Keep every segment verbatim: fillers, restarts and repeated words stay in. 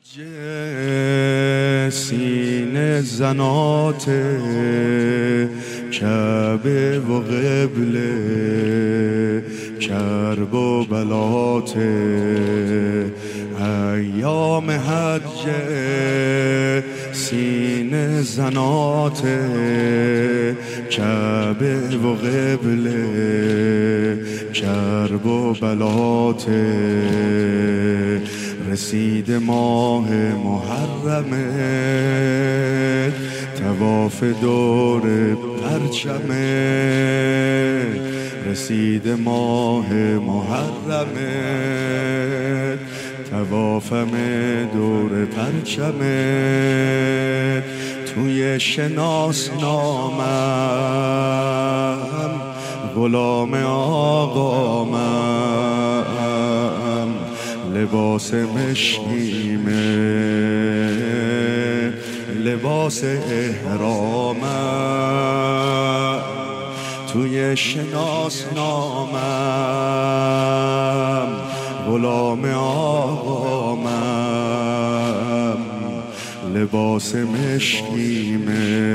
سینه زنات کعبه و قبله کرب و بلات ایام حج سینه زنات کعبه و قبله کرب و بلات رسید ماه محرمه طواف دور پرچمه رسید ماه محرمه طوافم دور پرچمه توی شناسنامم غلام آقامم لباس مشکیمه لباس احرامم توی شناسنامم غلام آقامم لباس مشکیمه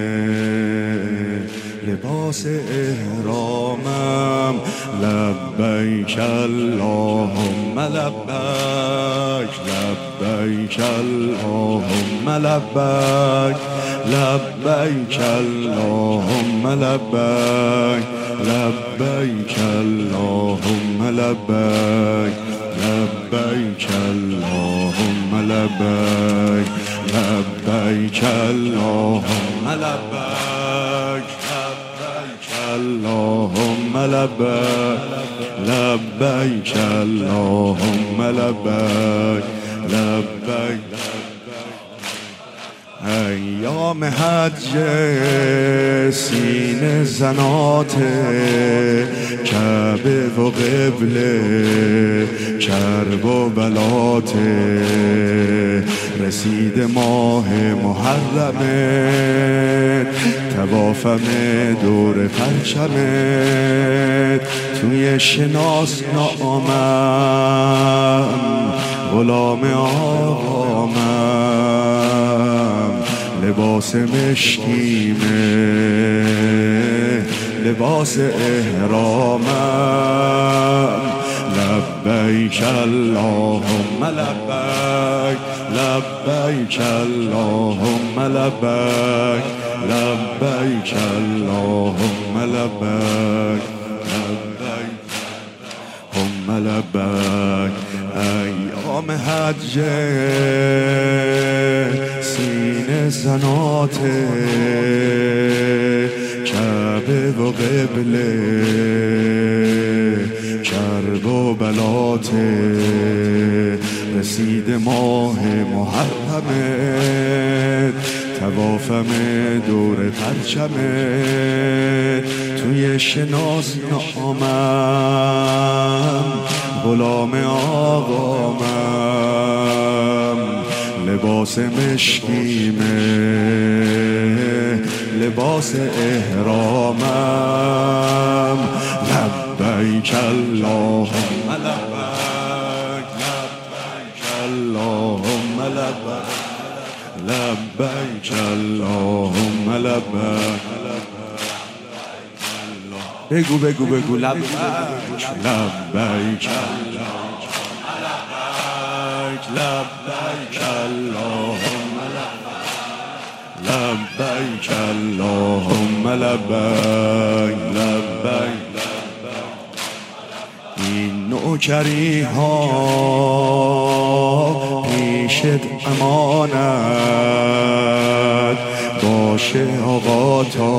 لباس احرامم لبیک اللهم لبیک لبیک اللهم لبیک لبیک اللهم لبیک لبیک اللهم لبیک لبیک اللهم لبیک لبیک اللهم لبیک اللهم لبیک لبیک اللهم لبیک لبیک ایام حج سینه زنات کعبه و قبله کرب و بلات رسید ماه محرمه طوافم دور پرچمه توی شناسنامم غلام آقامم لباس مشکیمه لباس احرامم لبیک اللهم لبیک لبیک اللهم لبیک لبیک اللهم لبیک لبیک اللهم لبیک ایام حج سینه زنات کعبه و قبله کرب و بلات رسید ماه محرمه طوافم دور پرچمه توی شناسنامم غلام آقامم لباس مشکیمه لباس احرامم لبیک اللهم لبیک لبیک اللهم لبیک لبیک اللهم لبیک بگو بگو بگو لبیک لبیک لبیک اللهم لبیک اللهم لبیک لبیک این نوکری ها پیشت امانت باشه آقا تا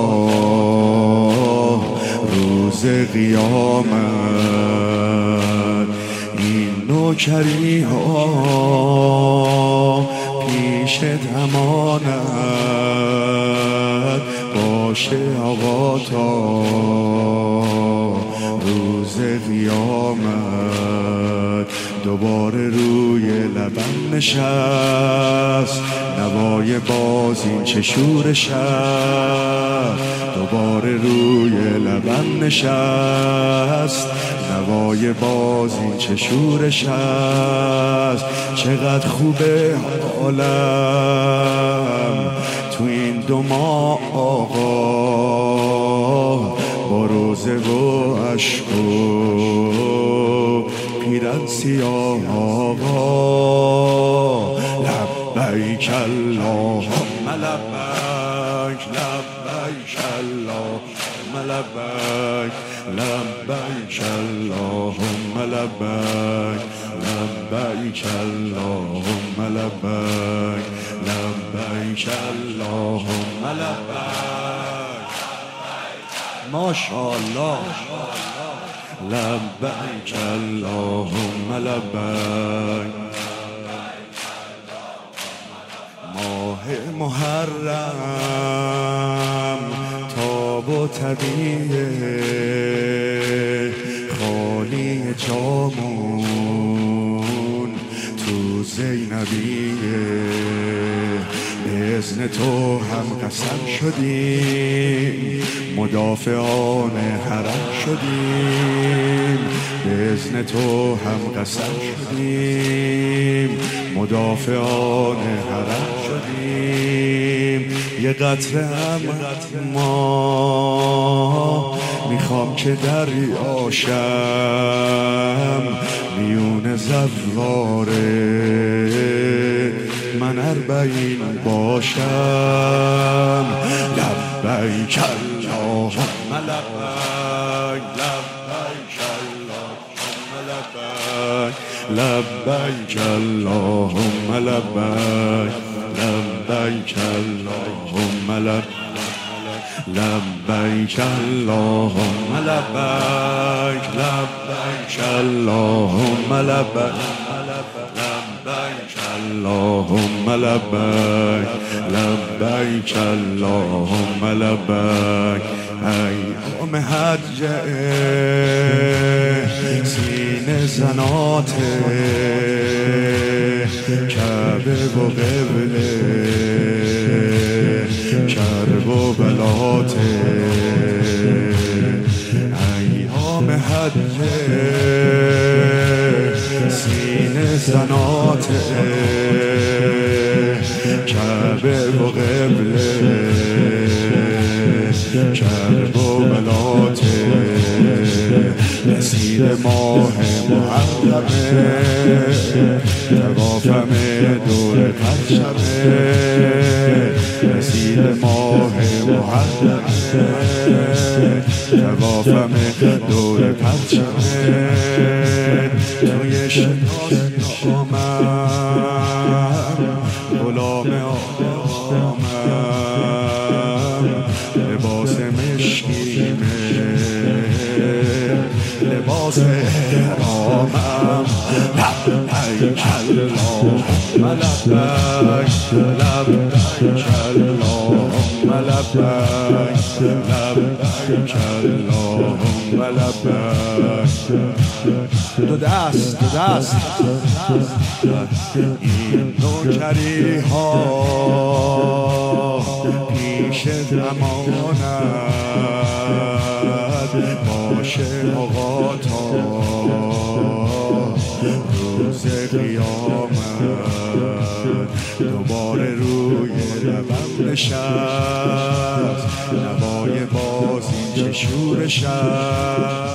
روز قیامت این نوکری ها پیشت امانت باشه آقا تا روز قیامت دوباره روی لبم نشست، نوای باز این چه شورش است. دوباره روی لبم نشست، نوای باز این چه شورش است. چقدر خوبه حالم تو این دو ماه آقا، با روزه و عشق و پیرن سیاه آقا. لبیک اللهم لبیک، لبیک اللهم لبیک، لبیک اللهم لبیک، لبیک اللهم لبیک، لبیک اللهم لبیک. ماشاءالله. لبیک اللهم لبیک. ماه محرم تاب و طبیعه، خالی جامون تو زینبیه. به اذن تو هم قسم شدیم، مدافعان حرم شدیم. به اذن تو هم قسم شدیم، مدافعان حرم شدیم. یه قطره هم ما میخوام که دریاشم، میون زواره من اربعین باشم. لبیک اللهم لبیک، لبیک اللهم لبیک، لبیک اللهم لبیک، لبیک اللهم لبیک، لبیک اللهم لبیک، لبیک اللهم لبیک، لبیک اللهم لبیک، لبیک اللهم لبیک. ایام حجه سینه زناته، کعبه و قبله، کرب و بلاته. ایام حجه سینه زناته، کعبه و قبله، کرب و بلاته. رسید ماه محرمه، توافم دور پرچمه. رسید ماه محرمه، توافم دور پرچمه. توی شناسی آمم، غلام آمم. لباس مشکیمه، لباس احرامم. لبیک اللهم لبیک، لبیک اللهم لبیک، لبیک اللهم لبیک. دو دست، دو دست. این نوکری ها پیش امانت باشه آقا تا روز قیامت. دوباره روی لبم نشست، نوای باز این چه شورش است.